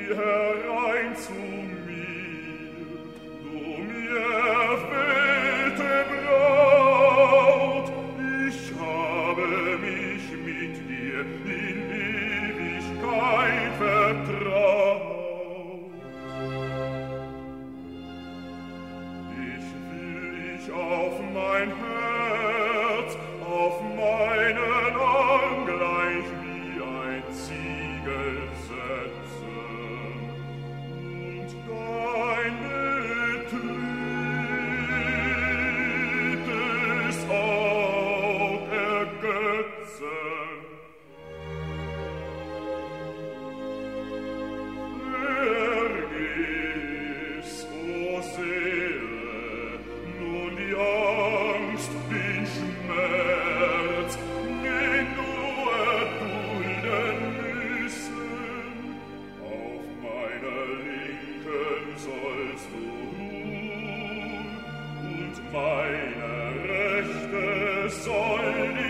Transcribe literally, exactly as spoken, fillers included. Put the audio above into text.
herein zu mir, du mir erwählte Braut, ich habe mich mit dir in Ewigkeit vertraut. Dich will ich auf mein Herz, auf meinen Arm gleich wie ein Ziegel setzen und deine drittes Aug ergötzen. Vergiss, o Seele, nun die Angst, den Schmerz, den du erdulden müssen. Auf meiner Linken sollst du ruhen, und meine Rechte soll